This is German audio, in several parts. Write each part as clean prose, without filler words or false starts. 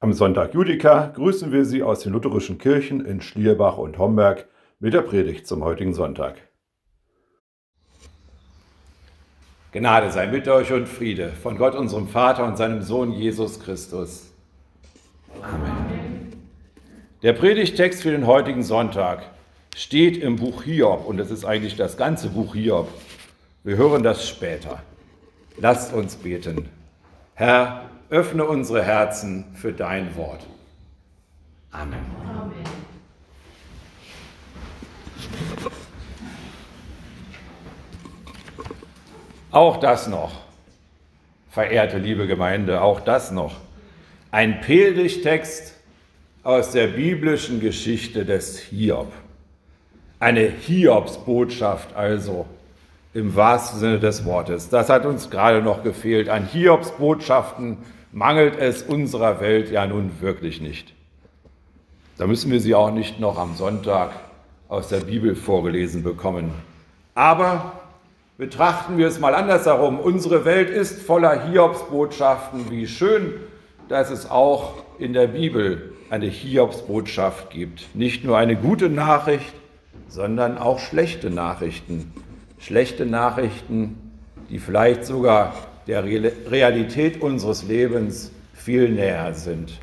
Am Sonntag Judika grüßen wir Sie aus den lutherischen Kirchen in Schlierbach und Homberg mit der Predigt zum heutigen Sonntag. Gnade sei mit euch und Friede von Gott, unserem Vater und seinem Sohn Jesus Christus. Amen. Der Predigttext für den heutigen Sonntag steht im Buch Hiob und es ist eigentlich das ganze Buch Hiob. Wir hören das später. Lasst uns beten. Herr, öffne unsere Herzen für dein Wort. Amen. Amen. Auch das noch, verehrte liebe Gemeinde, auch das noch. Ein Predigttext aus der biblischen Geschichte des Hiob. Eine Hiobsbotschaft also, im wahrsten Sinne des Wortes. Das hat uns gerade noch gefehlt. An Hiobsbotschaften mangelt es unserer Welt ja nun wirklich nicht. Da müssen wir sie auch nicht noch am Sonntag aus der Bibel vorgelesen bekommen. Aber betrachten wir es mal andersherum. Unsere Welt ist voller Hiobsbotschaften. Wie schön, dass es auch in der Bibel eine Hiobsbotschaft gibt. Nicht nur eine gute Nachricht, sondern auch schlechte Nachrichten. Schlechte Nachrichten, die vielleicht sogar der Realität unseres Lebens viel näher sind.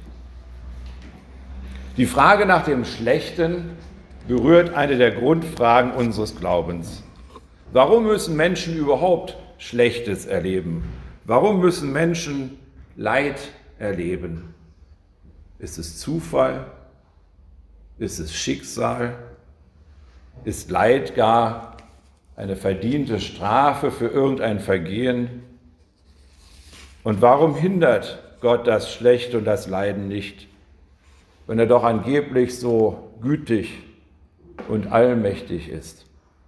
Die Frage nach dem Schlechten berührt eine der Grundfragen unseres Glaubens. Warum müssen Menschen überhaupt Schlechtes erleben? Warum müssen Menschen Leid erleben? Ist es Zufall? Ist es Schicksal? Ist Leid gar eine verdiente Strafe für irgendein Vergehen? Und warum hindert Gott das Schlechte und das Leiden nicht, wenn er doch angeblich so gütig und allmächtig ist?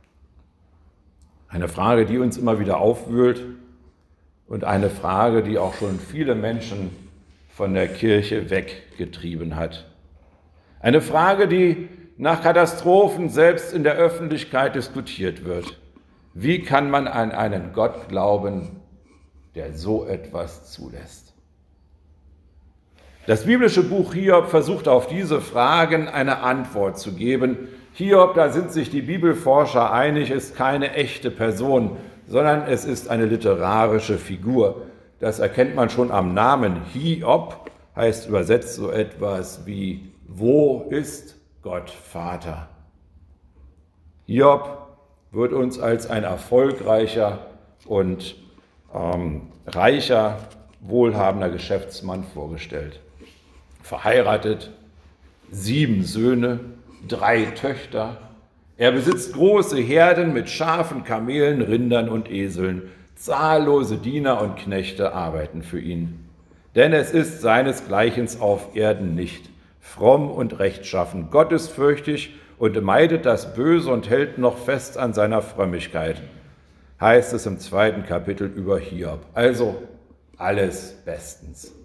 Eine Frage, die uns immer wieder aufwühlt und eine Frage, die auch schon viele Menschen von der Kirche weggetrieben hat. Eine Frage, die nach Katastrophen selbst in der Öffentlichkeit diskutiert wird. Wie kann man an einen Gott glauben, der so etwas zulässt? Das biblische Buch Hiob versucht auf diese Fragen eine Antwort zu geben. Hiob, da sind sich die Bibelforscher einig, ist keine echte Person, sondern es ist eine literarische Figur. Das erkennt man schon am Namen. Hiob heißt übersetzt so etwas wie: Wo ist Gott Vater? Hiob wird uns als ein erfolgreicher und reicher, wohlhabender Geschäftsmann vorgestellt. Verheiratet, 7 Söhne, 3 Töchter. Er besitzt große Herden mit Schafen, Kamelen, Rindern und Eseln. Zahllose Diener und Knechte arbeiten für ihn. Denn es ist seinesgleichen auf Erden nicht. Fromm und rechtschaffen, gottesfürchtig und meidet das Böse und hält noch fest an seiner Frömmigkeit, heißt es im 2. Kapitel über Hiob. Also alles bestens.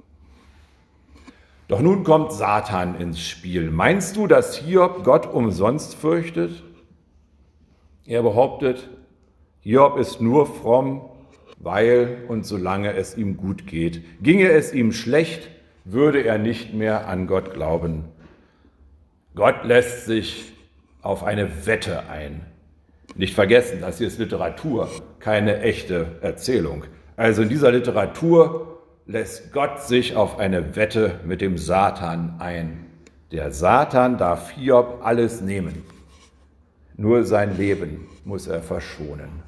Doch nun kommt Satan ins Spiel. Meinst du, dass Hiob Gott umsonst fürchtet? Er behauptet, Hiob ist nur fromm, weil und solange es ihm gut geht. Ginge es ihm schlecht, würde er nicht mehr an Gott glauben. Gott lässt sich auf eine Wette ein. Nicht vergessen, das hier ist Literatur, keine echte Erzählung. Also in dieser Literatur lässt Gott sich auf eine Wette mit dem Satan ein. Der Satan darf Hiob alles nehmen. Nur sein Leben muss er verschonen.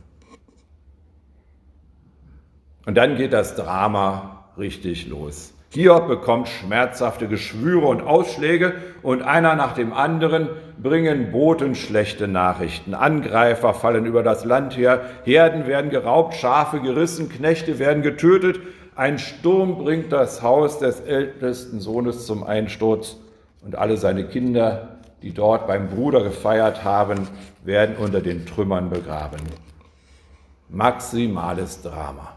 Und dann geht das Drama richtig los. Hiob bekommt schmerzhafte Geschwüre und Ausschläge und einer nach dem anderen bringen Boten schlechte Nachrichten. Angreifer fallen über das Land her, Herden werden geraubt, Schafe gerissen, Knechte werden getötet. Ein Sturm bringt das Haus des ältesten Sohnes zum Einsturz und alle seine Kinder, die dort beim Bruder gefeiert haben, werden unter den Trümmern begraben. Maximales Drama.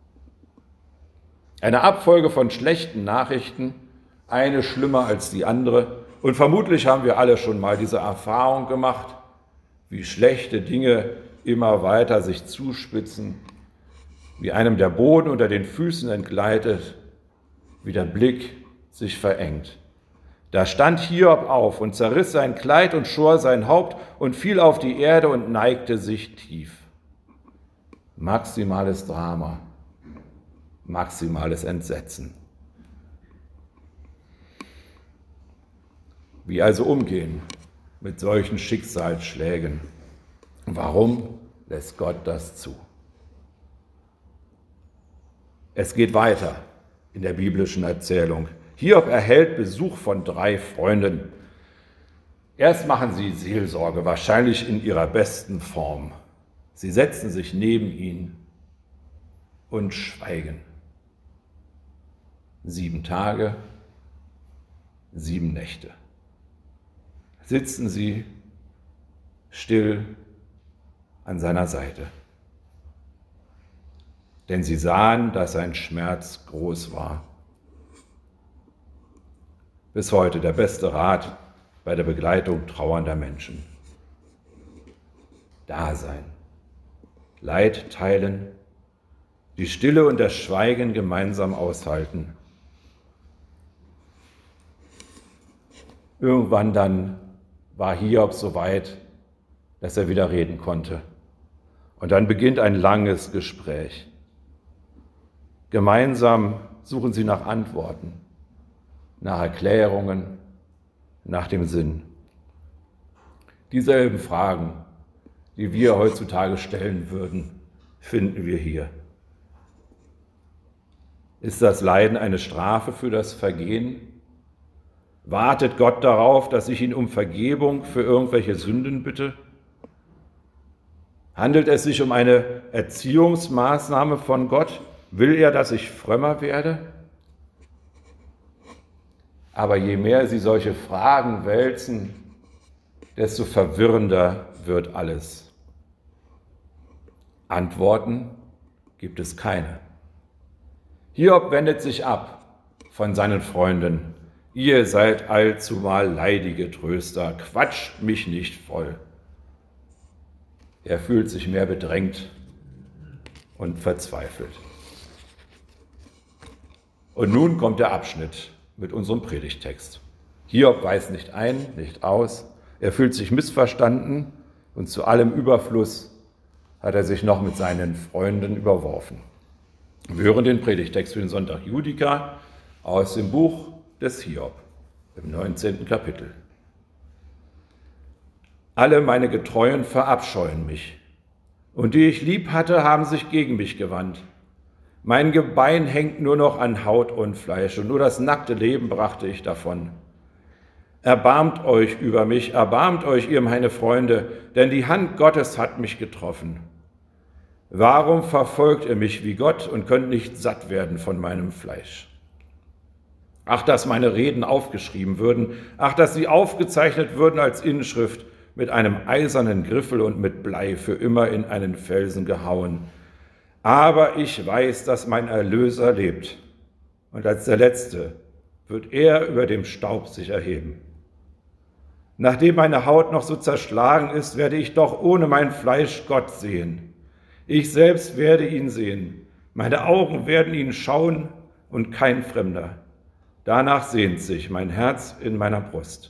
Eine Abfolge von schlechten Nachrichten, eine schlimmer als die andere. Und vermutlich haben wir alle schon mal diese Erfahrung gemacht, wie schlechte Dinge immer weiter sich zuspitzen, wie einem der Boden unter den Füßen entgleitet, wie der Blick sich verengt. Da stand Hiob auf und zerriss sein Kleid und schor sein Haupt und fiel auf die Erde und neigte sich tief. Maximales Drama, maximales Entsetzen. Wie also umgehen mit solchen Schicksalsschlägen? Warum lässt Gott das zu? Es geht weiter in der biblischen Erzählung. Hiob erhält Besuch von 3 Freunden. Erst machen sie Seelsorge, wahrscheinlich in ihrer besten Form. Sie setzen sich neben ihn und schweigen. 7 Tage, 7 Nächte. Sitzen sie still an seiner Seite. Denn sie sahen, dass sein Schmerz groß war. Bis heute der beste Rat bei der Begleitung trauernder Menschen. Da sein, Leid teilen, die Stille und das Schweigen gemeinsam aushalten. Irgendwann dann war Hiob so weit, dass er wieder reden konnte. Und dann beginnt ein langes Gespräch. Gemeinsam suchen sie nach Antworten, nach Erklärungen, nach dem Sinn. Dieselben Fragen, die wir heutzutage stellen würden, finden wir hier. Ist das Leiden eine Strafe für das Vergehen? Wartet Gott darauf, dass ich ihn um Vergebung für irgendwelche Sünden bitte? Handelt es sich um eine Erziehungsmaßnahme von Gott? Will er, dass ich frömmer werde? Aber je mehr sie solche Fragen wälzen, desto verwirrender wird alles. Antworten gibt es keine. Hiob wendet sich ab von seinen Freunden. Ihr seid allzumal leidige Tröster, quatscht mich nicht voll. Er fühlt sich mehr bedrängt und verzweifelt. Und nun kommt der Abschnitt mit unserem Predigttext. Hiob weiß nicht ein, nicht aus. Er fühlt sich missverstanden und zu allem Überfluss hat er sich noch mit seinen Freunden überworfen. Wir hören den Predigttext für den Sonntag Judika aus dem Buch des Hiob im 19. Kapitel. Alle meine Getreuen verabscheuen mich, und die ich lieb hatte, haben sich gegen mich gewandt. Mein Gebein hängt nur noch an Haut und Fleisch, und nur das nackte Leben brachte ich davon. Erbarmt euch über mich, erbarmt euch, ihr meine Freunde, denn die Hand Gottes hat mich getroffen. Warum verfolgt ihr mich wie Gott und könnt nicht satt werden von meinem Fleisch? Ach, dass meine Reden aufgeschrieben würden, ach, dass sie aufgezeichnet würden als Inschrift, mit einem eisernen Griffel und mit Blei für immer in einen Felsen gehauen. Aber ich weiß, dass mein Erlöser lebt, und als der Letzte wird er über dem Staub sich erheben. Nachdem meine Haut noch so zerschlagen ist, werde ich doch ohne mein Fleisch Gott sehen. Ich selbst werde ihn sehen. Meine Augen werden ihn schauen und kein Fremder. Danach sehnt sich mein Herz in meiner Brust.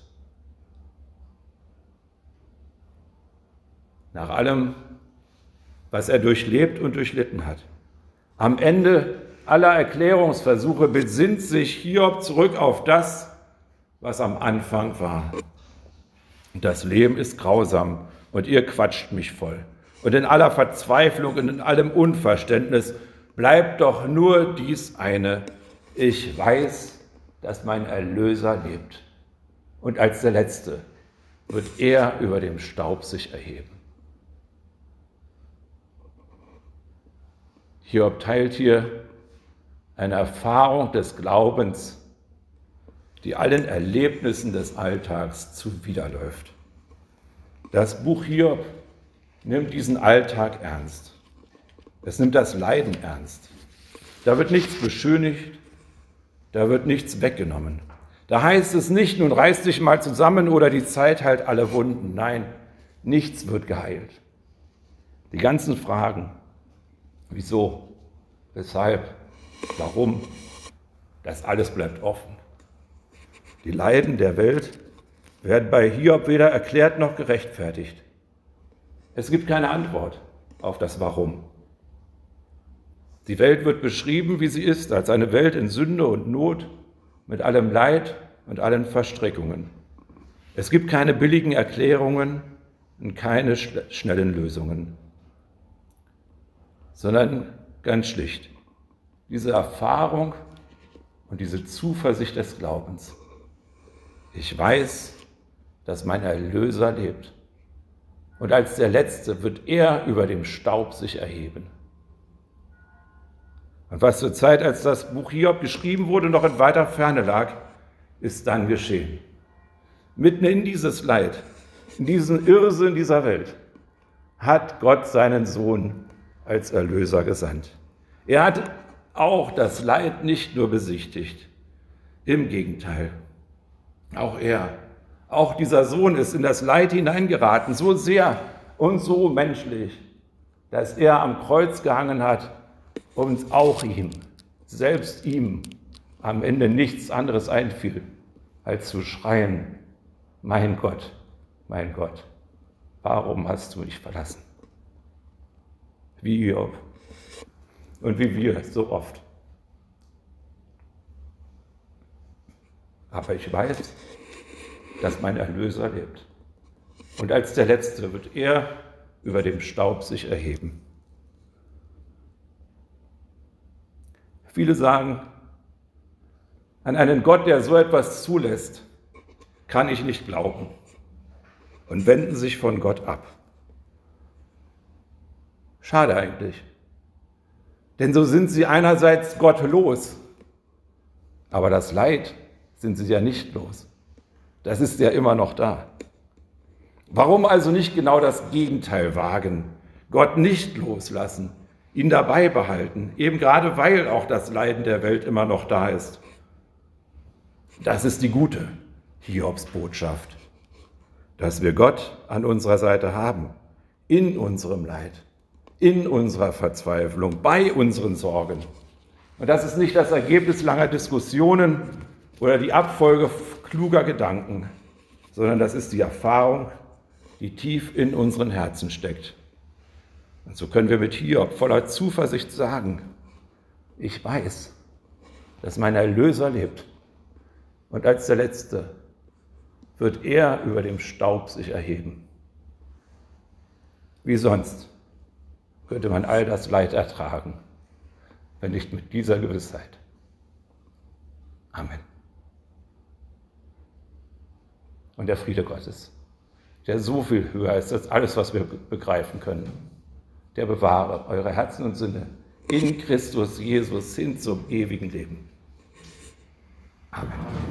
Nach allem, was er durchlebt und durchlitten hat. Am Ende aller Erklärungsversuche besinnt sich Hiob zurück auf das, was am Anfang war. Das Leben ist grausam und ihr quatscht mich voll. Und in aller Verzweiflung und in allem Unverständnis bleibt doch nur dies eine: Ich weiß, dass mein Erlöser lebt. Und als der Letzte wird er über dem Staub sich erheben. Hiob teilt hier eine Erfahrung des Glaubens, die allen Erlebnissen des Alltags zuwiderläuft. Das Buch Hiob nimmt diesen Alltag ernst. Es nimmt das Leiden ernst. Da wird nichts beschönigt, da wird nichts weggenommen. Da heißt es nicht, nun reiß dich mal zusammen oder die Zeit heilt alle Wunden. Nein, nichts wird geheilt. Die ganzen Fragen, wieso, weshalb, warum, das alles bleibt offen. Die Leiden der Welt werden bei Hiob weder erklärt noch gerechtfertigt. Es gibt keine Antwort auf das Warum. Die Welt wird beschrieben, wie sie ist, als eine Welt in Sünde und Not, mit allem Leid und allen Verstrickungen. Es gibt keine billigen Erklärungen und keine schnellen Lösungen, sondern ganz schlicht diese Erfahrung und diese Zuversicht des Glaubens. Ich weiß, dass mein Erlöser lebt. Und als der Letzte wird er über dem Staub sich erheben. Und was zur Zeit, als das Buch Hiob geschrieben wurde, noch in weiter Ferne lag, ist dann geschehen. Mitten in dieses Leid, in diesen Irrsinn dieser Welt, hat Gott seinen Sohn als Erlöser gesandt. Er hat auch das Leid nicht nur besichtigt, im Gegenteil. Auch dieser Sohn ist in das Leid hineingeraten, so sehr und so menschlich, dass er am Kreuz gehangen hat und auch selbst ihm, am Ende nichts anderes einfiel, als zu schreien, mein Gott, warum hast du mich verlassen? Wie Hiob und wie wir so oft. Aber ich weiß, dass mein Erlöser lebt. Und als der Letzte wird er über dem Staub sich erheben. Viele sagen, an einen Gott, der so etwas zulässt, kann ich nicht glauben und wenden sich von Gott ab. Schade eigentlich, denn so sind sie einerseits gottlos, aber das Leid sind sie ja nicht los. Das ist ja immer noch da. Warum also nicht genau das Gegenteil wagen? Gott nicht loslassen, ihn dabei behalten, eben gerade weil auch das Leiden der Welt immer noch da ist. Das ist die gute Hiobsbotschaft, dass wir Gott an unserer Seite haben, in unserem Leid, in unserer Verzweiflung, bei unseren Sorgen. Und das ist nicht das Ergebnis langer Diskussionen oder die Abfolge kluger Gedanken, sondern das ist die Erfahrung, die tief in unseren Herzen steckt. Und so können wir mit Hiob voller Zuversicht sagen, ich weiß, dass mein Erlöser lebt. Und als der Letzte wird er über dem Staub sich erheben. Wie sonst könnte man all das Leid ertragen, wenn nicht mit dieser Gewissheit. Amen. Und der Friede Gottes, der so viel höher ist als alles, was wir begreifen können, der bewahre eure Herzen und Sinne in Christus Jesus hin zum ewigen Leben. Amen.